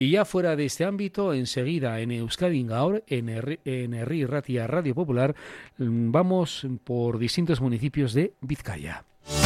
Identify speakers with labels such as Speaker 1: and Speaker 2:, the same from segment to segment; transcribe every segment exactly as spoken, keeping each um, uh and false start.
Speaker 1: Y ya fuera de este ámbito, enseguida en Euskadi Gaur, en Herri, en Herri Ratia Radio Popular, vamos por distintos municipios de Vizcaya.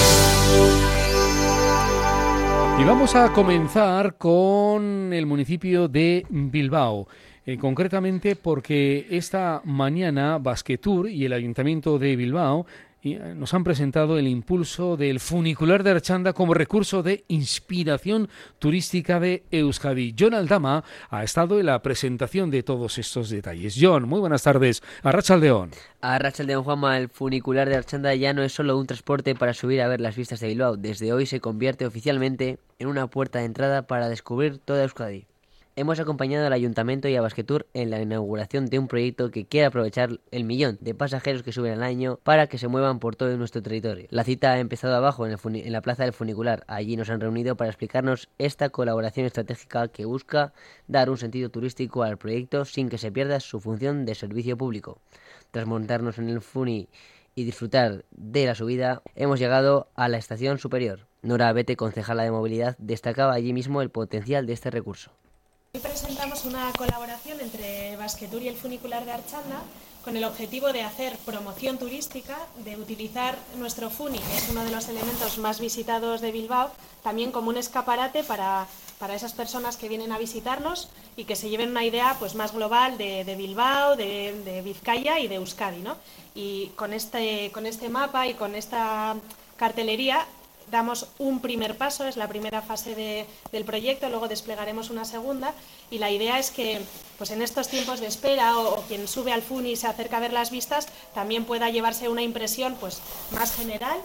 Speaker 1: Y vamos a comenzar con el municipio de Bilbao. Eh, concretamente porque esta mañana Basquetour y el Ayuntamiento de Bilbao nos han presentado el impulso del funicular de Archanda como recurso de inspiración turística de Euskadi. Jon Aldama ha estado en la presentación de todos estos detalles. Jon, muy buenas tardes. Arratsaldeon.
Speaker 2: Arratsaldeon, Juanma. El funicular de Archanda ya no es solo un transporte para subir a ver las vistas de Bilbao. Desde hoy se convierte oficialmente en una puerta de entrada para descubrir toda Euskadi. Hemos acompañado al Ayuntamiento y a Basquetour en la inauguración de un proyecto que quiere aprovechar el millón de pasajeros que suben al año para que se muevan por todo nuestro territorio. La cita ha empezado abajo en, el funi- en la plaza del funicular. Allí nos han reunido para explicarnos esta colaboración estratégica que busca dar un sentido turístico al proyecto sin que se pierda su función de servicio público. Tras montarnos en el funi y disfrutar de la subida, hemos llegado a la estación superior. Nora Abete, concejala de movilidad, destacaba allí mismo el potencial de este recurso.
Speaker 3: Hoy presentamos una colaboración entre Basquetour y el funicular de Archanda con el objetivo de hacer promoción turística, de utilizar nuestro funi, que es uno de los elementos más visitados de Bilbao, también como un escaparate para, para esas personas que vienen a visitarnos y que se lleven una idea pues, más global de, de Bilbao, de, de Vizcaya y de Euskadi, ¿no? Y con este, con este mapa y con esta cartelería damos un primer paso, es la primera fase de, del proyecto, luego desplegaremos una segunda y la idea es que pues en estos tiempos de espera o, o quien sube al funi y se acerca a ver las vistas también pueda llevarse una impresión pues más general.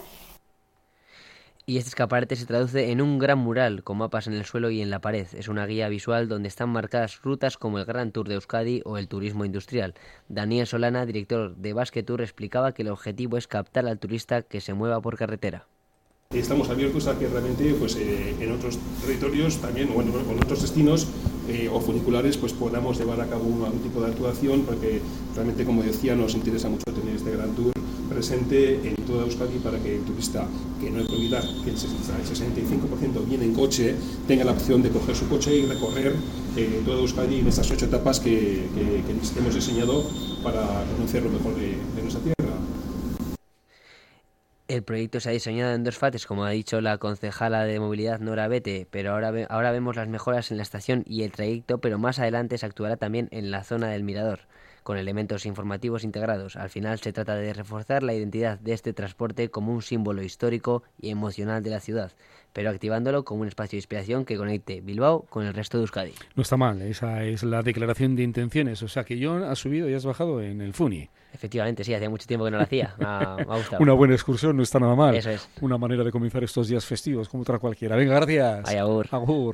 Speaker 2: Y este escaparate se traduce en un gran mural con mapas en el suelo y en la pared. Es una guía visual donde están marcadas rutas como el Gran Tour de Euskadi o el turismo industrial. Daniel Solana, director de Basquetour, explicaba que el objetivo es captar al turista que se mueva por carretera.
Speaker 4: Estamos abiertos a que realmente pues, eh, en otros territorios también, o bueno, con otros destinos eh, o funiculares, pues podamos llevar a cabo un, algún tipo de actuación, porque realmente, como decía, nos interesa mucho tener este gran tour presente en toda Euskadi para que el turista, que no hay que olvidar que el sesenta y cinco por ciento viene en coche, tenga la opción de coger su coche y recorrer eh, toda Euskadi en estas ocho etapas que, que, que hemos diseñado para conocer lo mejor de, de nuestra tierra.
Speaker 2: El proyecto se ha diseñado en dos fases, como ha dicho la concejala de movilidad Nora Abete, pero ahora, ve, ahora vemos las mejoras en la estación y el trayecto, pero más adelante se actuará también en la zona del Mirador, con elementos informativos integrados. Al final se trata de reforzar la identidad de este transporte como un símbolo histórico y emocional de la ciudad, pero activándolo como un espacio de inspiración que conecte Bilbao con el resto de Euskadi.
Speaker 1: No está mal, esa es la declaración de intenciones, o sea que Jon has subido y has bajado en el funi.
Speaker 2: Efectivamente, sí, hacía mucho tiempo que no lo hacía, me ha, me ha gustado.
Speaker 1: Una buena excursión, no está nada mal.
Speaker 2: Eso es.
Speaker 1: Una manera de comenzar estos días festivos como otra cualquiera. Venga, gracias.
Speaker 2: Ay, agur.
Speaker 1: Agur.